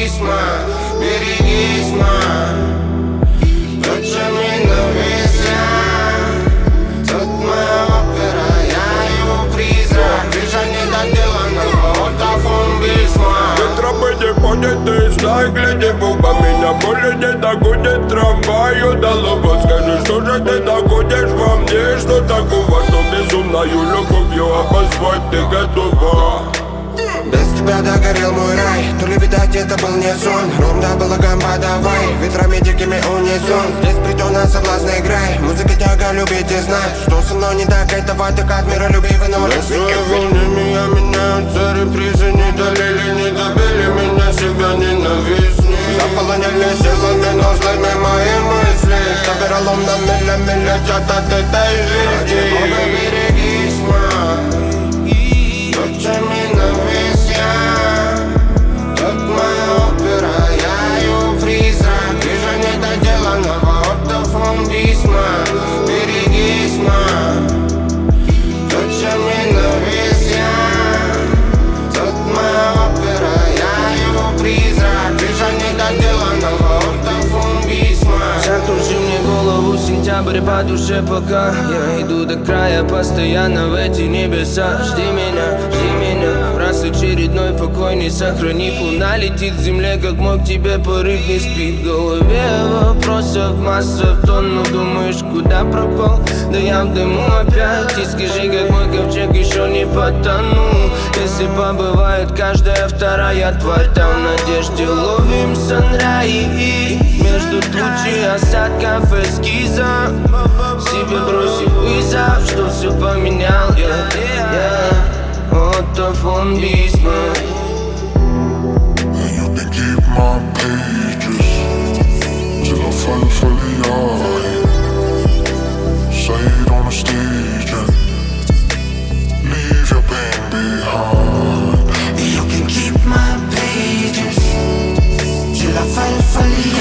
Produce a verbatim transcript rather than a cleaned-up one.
письма. Берегись, ма. Ночами навися. Тут моя опера, я его призрак. Крыша недоделанного автофон-бисма. Тропы не ходят, ты знай, гляди в оба. Меня более не догонит трамвай. Удалого, скажи, что же ты находишь во мне? Что такого, что безумною любовью обозвать ты готова? Без тебя догорел мой рай. То ли, видать, это был не сон. Ром да балаган подавай, ветрами дикими унисон. Здесь придёт соблазн играй. Музыка тяга любить и знать, что со мной не так, этого так от мира любви вино. На своей волне меня меняются репризы. Не долили, не добили меня, себя ненавистни. Заполоняли силами, но злыми мои мысли. Что веролом на миля-миля летят от этой жизни. Бога берегись, ма. Ночами навися. Тут моя опера, я ее призрак. Вижу недоделанного автофон-бисма. Берегись, ма. Ночами навися. Тут моя опера, я ее призрак. Вижу недоделанного автофон-бисма. Закружи мне голову, сентябрь по душе пока. Я иду до края, постоянно в эти небеса. Жди меня, жди меня. Раз очередной покой не сохранив. Луна летит к земле, как мог тебе порыв не спит. В голове вопросов масса в тонну. Думаешь, куда пропал? Да я в дыму опять. И скажи, как мой ковчег еще не потонул. Если побывает каждая вторая тварь там в надежде ловим санраи. Между тучи осадков эскиза себе бросив вызов, что все поменял я, я автофон-бисма. And you can keep my pages till I fall for the eye. Say it on the stage and leave your pain behind. You can keep my pages till I fall for the